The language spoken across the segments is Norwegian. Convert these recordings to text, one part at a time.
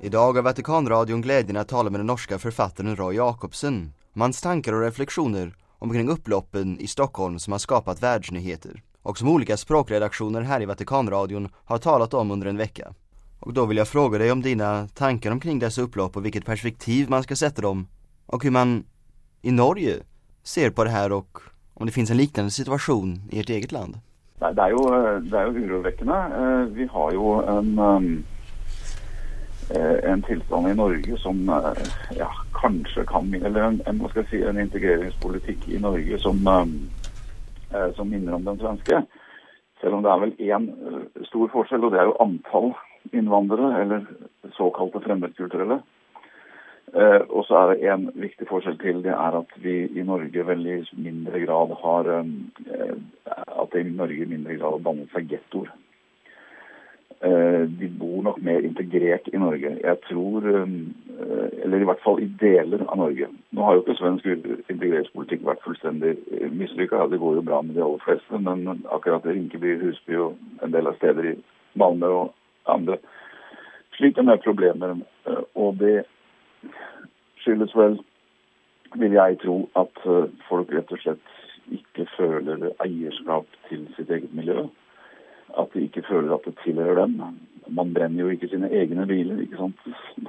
Idag har Vatikanradion glädjen att tala med den norska författaren Roy Jacobsen om hans tankar och reflektioner omkring upploppen i Stockholm som har skapat världsnyheter och som olika språkredaktioner här i Vatikanradion har talat om under en vecka. Och då vill jag fråga dig om dina tankar omkring dessa upplopp och vilket perspektiv man ska sätta dem och hur man i Norge ser på det här och om det finns en liknande situation i ert eget land. Det er jo urovekkende. Vi har jo en tilstand i Norge som kanskje kan, eller en integreringspolitikk i Norge som minner om den svenske. Selv om det er vel en stor forskjell, og det er jo antall innvandrere, eller såkalte fremmedkulturelle. Og så er det en viktig forskjell til, det er at vi i Norge veldig mindre grad har at det i Norge i mindre grad har dannet seg gettoer. De bor nok mer integrert i Norge. Jeg tror, eller i hvert fall i deler av Norge. Nå har jo ikke svensk integreringspolitikk vært fullstendig mislykket. Det går jo bra med de aller fleste, men akkurat i Rinkeby, Husby og en del av steder i Malmö og andre sliter med problemer. Og det skyldes vel, vil jeg tro, at folk rett og slett ikke føler eierskap til sitt eget miljø. At de ikke føler at det tilhører dem. Man brenner jo ikke sine egne biler, ikke sant?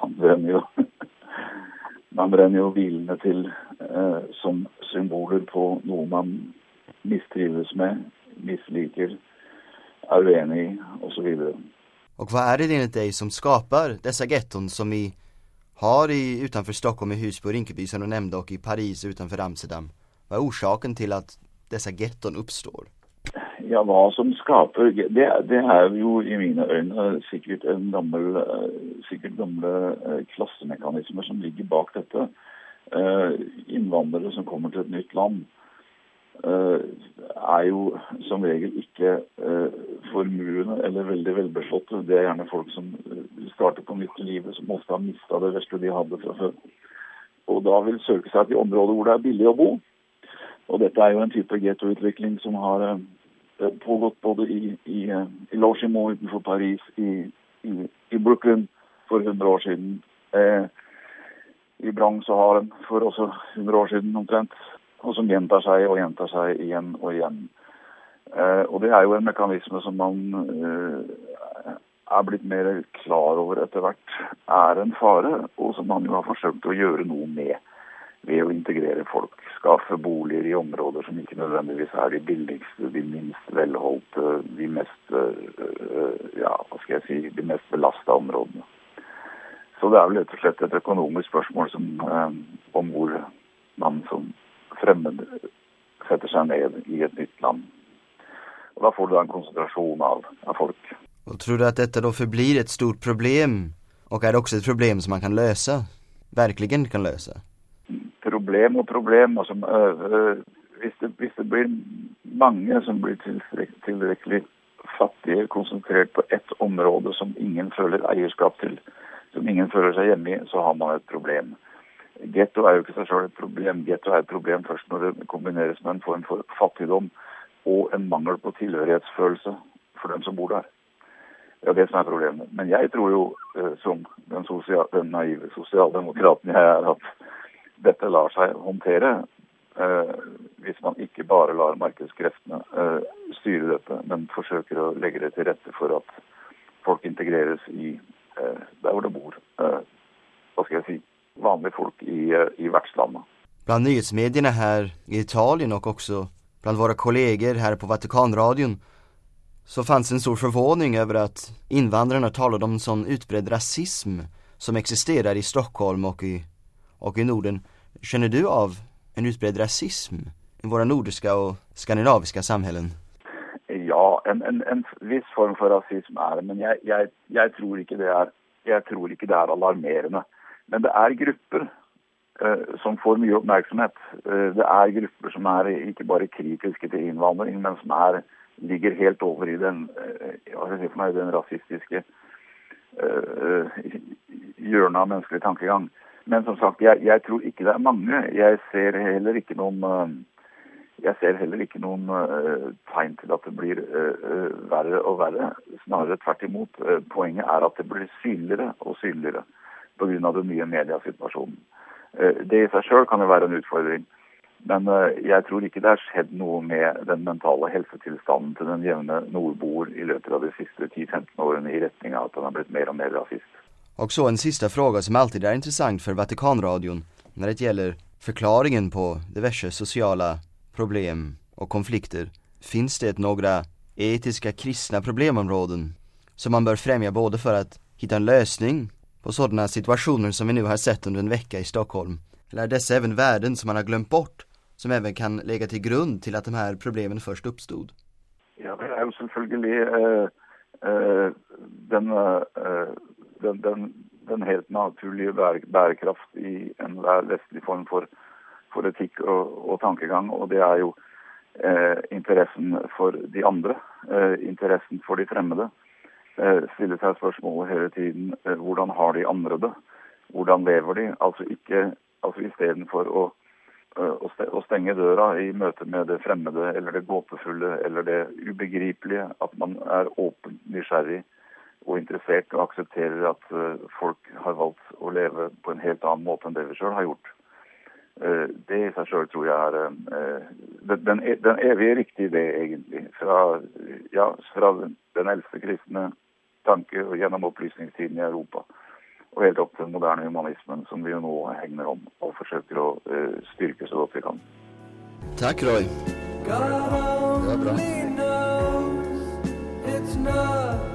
Man brenner jo bilene til som symboler på noe man mistrives med, misliker, er uenig i, og så videre. Och vad är det enligt dig som skapar dessa getton som vi har utanför Stockholm i Husby och Rinkeby som du nämnde och i Paris utanför Amsterdam? Vad är orsaken till att dessa getton uppstår? Ja, hva som skaper, det er jo i mine øyne sikkert gamle klassemekanismer som ligger bak dette. Innvandrere som kommer til et nytt land er jo som regel ikke formuende eller veldig velbeslåtte. Det er gjerne folk som starter på nytt i livet, som ofte har mistet det vesle de hadde fra før. Og da vil søke seg til områder hvor det er billig å bo. Og dette er jo en type ghettoutvikling som har pågått både i Longchamp utenfor Paris, i Brooklyn for 100 år siden, i Bronx og Harlem for også 100 år siden omtrent, og som gjentar seg igjen og igjen. Og det er jo en mekanisme som man er blitt mer klar over etter hvert er en fare, og som man jo har forsøkt å gjøre noe med ved å integrere folk, skaffe boliger i områder som ikke nødvendigvis er de billigste, de minst velholdte, de mest, de mest belastet områdene. Så det er vel rett og slett et økonomisk spørsmål om hvor man som fremmed setter seg ned i et nytt land. Og da får du en konsentrasjon av folk. Och tror du att detta då förblir ett stort problem? Och är det också ett problem som man kan lösa? Verkligen kan lösa? Problem. Altså, hvis det blir mange som blir tilrekkelig fattige, konsentrert på ett område som ingen føler eierskap til, som ingen føler seg hjemme i, så har man et problem. Ghetto er jo ikke seg selv et problem. Ghetto er et problem først når det kombineres med en form for fattigdom og en mangel på tilhørighetsfølelse for dem som bor der. Det er det som er problemet. Men jeg tror jo, som den naive sosialdemokraten jeg er, at dette lar seg håndtere hvis man ikke bare lar markedskreftene styre dette, men forsøker å legge det til rette for at folk integreres i der hvor det bor, vanlige folk i vertslandet. Bland nyhetsmedierna här i Italien och också bland våra kollegor här på Vatikanradion så fanns en stor förvåning över att invandrarna talade om sån utbredd rasism som existerar i Stockholm och i Norden. Känner du av en utbredd rasism i våra nordiska och skandinaviska samhällen? Ja, en viss form for rasism er det, men jeg tror ikke det er alarmerende. Men det er grupper som får mye oppmerksomhet. Det er grupper som er ikke bare kritiske til innvandring, men som ligger helt over i den rasistiske hjørnet av menneskelig tankegang. Men som sagt, jeg tror ikke det er mange. Jeg ser heller ikke noen tegn til at det blir verre og verre. Snarere tvert imot. Poenget er at det blir synligere og synligere. på grunn av den nye mediasituasjonen. Det i seg selv kan jo være en utfordring. Men jeg tror ikke det har skjedd noe med den mentale helsetilstanden til den jevne nordboer i løpet av de siste 10-15 årene i retning av at den har blitt mer og mer rasist. Och så en sista fråga som alltid är intressant för Vatikanradion när det gäller förklaringen på diverse sociala problem och konflikter. Finns det några etiska kristna problemområden som man bör främja både för att hitta en lösning på sådana situationer som vi nu har sett under en vecka i Stockholm? Eller är dessa även värden som man har glömt bort som även kan lägga till grund till att de här problemen först uppstod? Ja, det är ju selvfølgelig den helt naturlige bærekraft i enhver vestlig form for etikk og tankegang, og det er jo interessen for de andre, interessen for de fremmede. Stille seg spørsmålet hele tiden, hvordan har de andre det? Hvordan lever de? Altså i stedet for å stenge døra i møte med det fremmede, eller det gåtefulle, eller det ubegripelige, at man er åpen, nysgjerrig og interessert og aksepterer at folk har valgt å leve på en helt annen måte enn det vi selv har gjort. Det i seg selv tror jeg er den evige riktige idé egentlig, fra den eldste kristne tanke og gjennom opplysningstiden i Europa, og helt opp til den moderne humanismen som vi jo nå hegner om og forsøker å styrke så godt vi kan. Tack Roy. Det var bra.